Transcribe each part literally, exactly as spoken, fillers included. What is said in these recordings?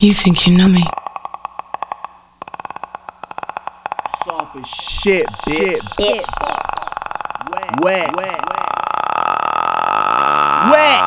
You think you know me? Soft as shit, bitch. Bitch. Wet. Wet. Wet. Wet.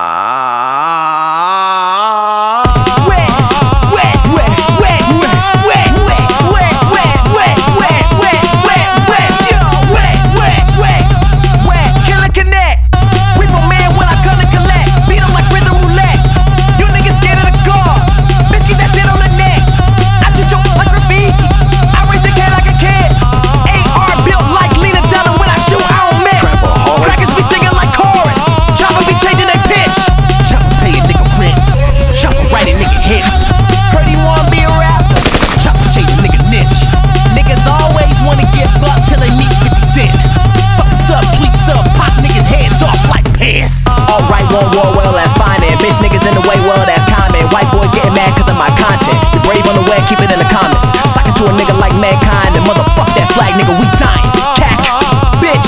Alright, one war, well, that's fine. And bitch niggas in the way, well, that's common. White boys getting mad cause of my content. You brave on the web, keep it in the comments. Sock it to a nigga like mankind. And motherfuck that flag, nigga, we dying. Cack, bitch.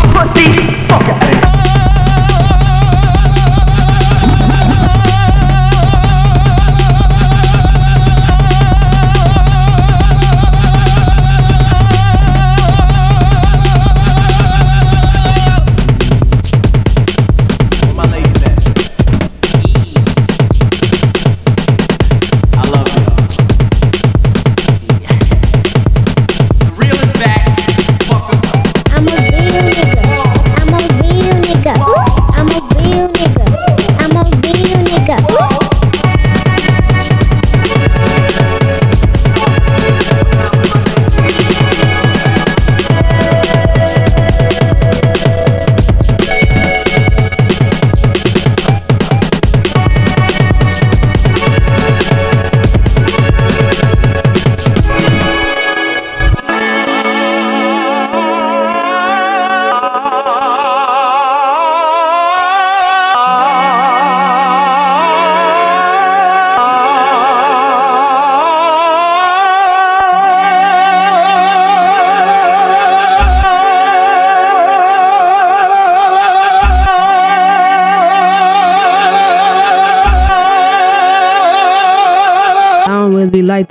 Pussy, fuck it. I don't really like